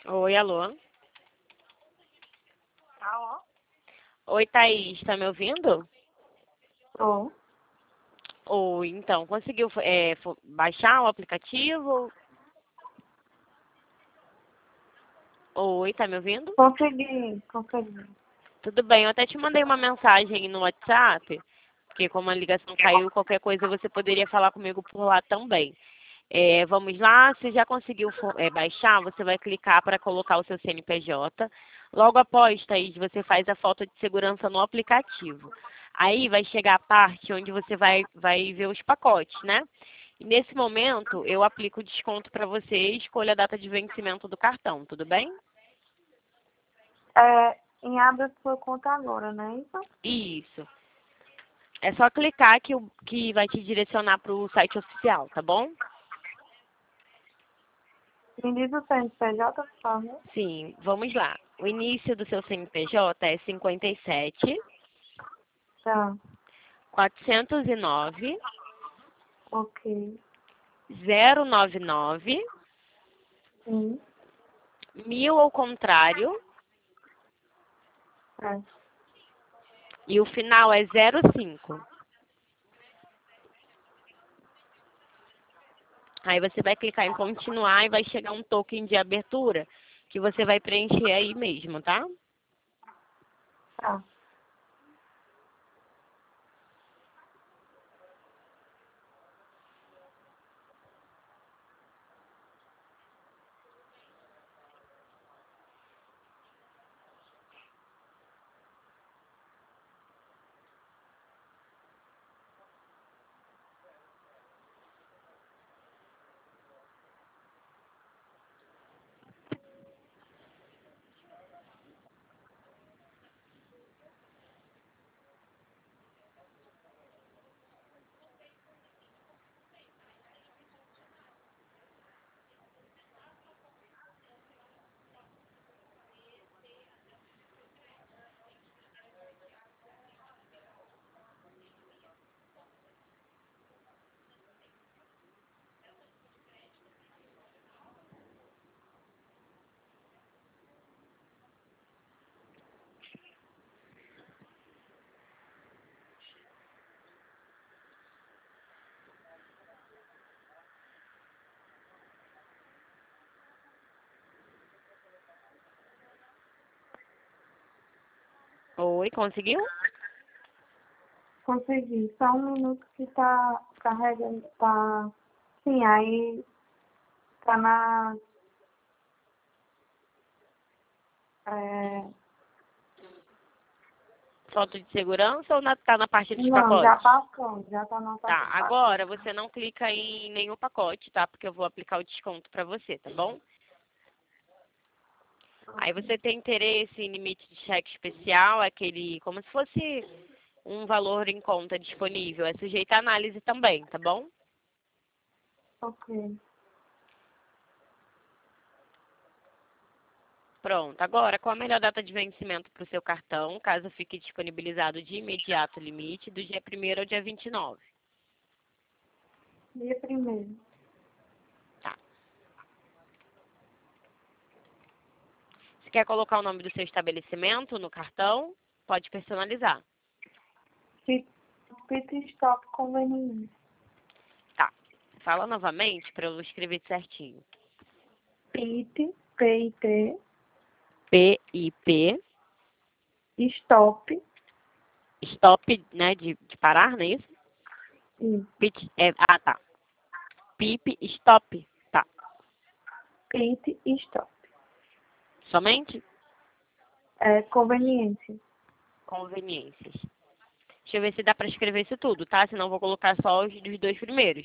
Oi, alô? Alô? Oi, Thaís, tá me ouvindo? Tô. Oi, então, conseguiu baixar o aplicativo? Oi, tá me ouvindo? Consegui. Tudo bem, eu até te mandei uma mensagem no WhatsApp, porque como a ligação caiu, qualquer coisa você poderia falar comigo por lá também. Vamos lá, se já conseguiu baixar, você vai clicar para colocar o seu CNPJ. Logo após, Thaís, você faz a foto de segurança no aplicativo. Aí vai chegar a parte onde você vai ver os pacotes, né? E nesse momento, eu aplico o desconto para você e escolha a data de vencimento do cartão, tudo bem? Em abra sua conta agora, não é isso? Isso. É só clicar que vai te direcionar para o site oficial, tá bom? Me diz o CNPJ, por favor. Sim, vamos lá. O início do seu CNPJ é 57 Tá. 409 Ok. 099 Sim. 1000 ao contrário É. e o final é 05. Aí você vai clicar em continuar e vai chegar um token de abertura que você vai preencher aí mesmo, tá? Tá. Oi, conseguiu? Consegui. Só um minuto que tá carregando. Tá. Sim, aí tá na. É... Foto de segurança ou tá na parte dos Não, já pacotes? passou. Já tá na parte Tá, do pacote. agora você não clica em nenhum pacote, tá? Porque eu vou aplicar o desconto pra você, tá bom? Aí você tem interesse em limite de cheque especial, aquele como se fosse um valor em conta disponível. É sujeito à análise também, tá bom? Ok. Pronto. Agora, qual a melhor data de vencimento para o seu cartão, caso fique disponibilizado de imediato o limite, do dia 1º ao dia 29? Dia primeiro. Tá. Se quer colocar o nome do seu estabelecimento no cartão, pode personalizar. Pit stop conveniente. Tá. Fala novamente para eu escrever certinho. P-I-T, PIP, stop. stop, né, de parar, não é isso? Isso. Tá. PIP, stop. Tá. Pit stop. Somente Conveniência. conveniências. Deixa eu ver se dá para escrever isso tudo, tá? Senão eu vou colocar só os dos dois primeiros.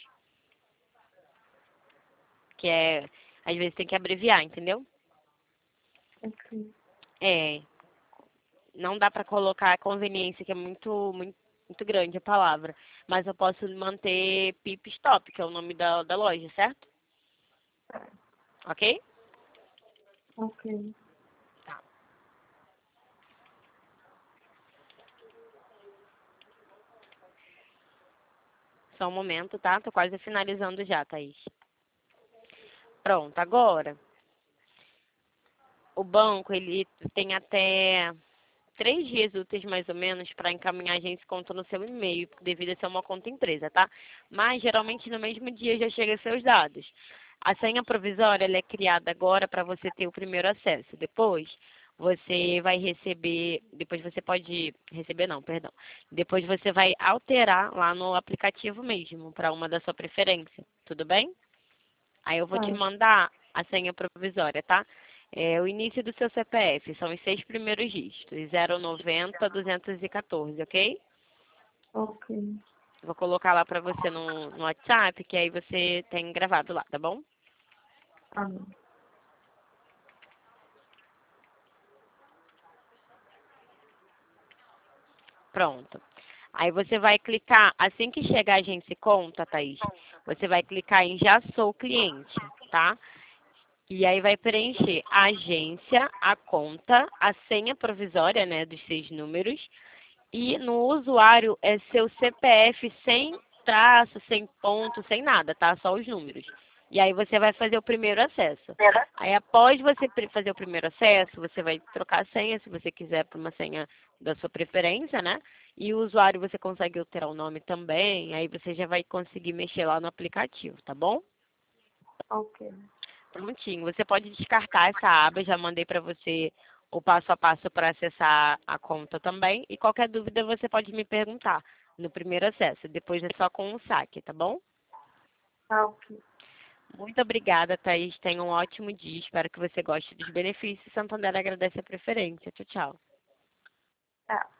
Que é, às vezes tem que abreviar, entendeu? Ok. É, não dá para colocar a conveniência, que é muito grande a palavra. Mas eu posso manter Pip Stop, que é o nome da loja, certo? Ok? Ok. Tá. Só um momento, tá? Tô quase finalizando já, Thaís. Pronto, agora o banco, ele tem até 3 dias úteis, mais ou menos, para encaminhar a gente conta no seu e-mail, devido a ser uma conta empresa, tá? Mas, geralmente, no mesmo dia já chega seus dados. A senha provisória, ela é criada agora para você ter o primeiro acesso. Depois, você vai receber, depois você pode receber não, perdão. Depois você vai alterar lá no aplicativo mesmo, para uma da sua preferência, tudo bem? Aí eu vou te Tá. mandar a senha provisória, tá? É o início do seu CPF, são os 6 primeiros dígitos, 090 214, ok? Ok. Vou colocar lá pra você no WhatsApp, que aí você tem gravado lá, tá bom? Tá bom. Pronto. Aí você vai clicar, assim que chegar a Agência Conta, Thaís, você vai clicar em Já Sou Cliente, tá? E aí vai preencher a agência, a conta, a senha provisória, né, dos 6 números. E no usuário é seu CPF sem traço, sem ponto, sem nada, tá? Só os números. E aí você vai fazer o primeiro acesso. Aí após você fazer o primeiro acesso, você vai trocar a senha, se você quiser, para uma senha da sua preferência, né? E o usuário você consegue alterar o nome também, aí você já vai conseguir mexer lá no aplicativo, tá bom? Ok. Prontinho. Você pode descartar essa aba, já mandei para você o passo a passo para acessar a conta também. E qualquer dúvida você pode me perguntar no primeiro acesso. Depois é só com o saque, tá bom? Tá ok. Muito obrigada, Thaís. Tenha um ótimo dia. Espero que você goste dos benefícios. Santander agradece a preferência. Tchau, tchau. Tá.